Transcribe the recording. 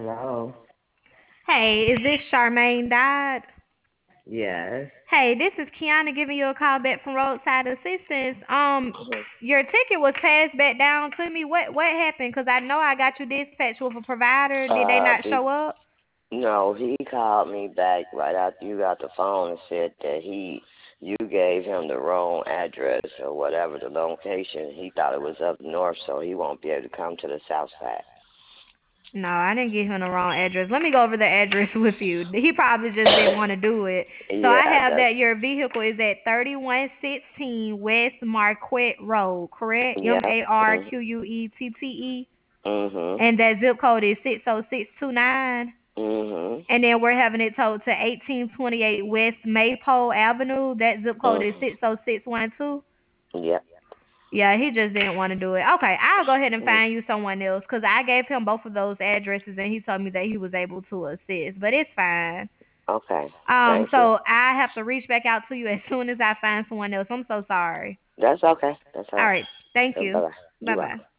Hello. Hey, is this Charmaine Dodd? Yes. Hey, this is Kiana giving you a call back from Roadside Assistance. Mhm. Your ticket was passed back down to me. What happened? Cause I know I got you dispatched with a provider. Did they not He show up? no, he called me back right after you got the phone and said that you gave him the wrong address or whatever the location. He thought it was up north, so he won't be able to come to the south side. No, I didn't give him the wrong address. Let me go over the address with you. He probably just didn't want to do it. So Yeah, I have that's that your vehicle is at 3116 West Marquette Road, correct? yep. Marquette. Mhm. And that zip code is 60629. Mhm. And then we're having it towed to 1828 West Maypole Avenue. That zip code is Mhm. 60612. Yep. Yeah, he just didn't want to do it. Okay, I'll go ahead and Mhm. find you someone else because I gave him both of those addresses and he told me that he was able to assist. But it's fine. Okay. Thank you. So I have to reach back out to you as soon as I find someone else. I'm so sorry. That's okay. That's all All right. right, thank Bye you. bye. Bye You bye. welcome.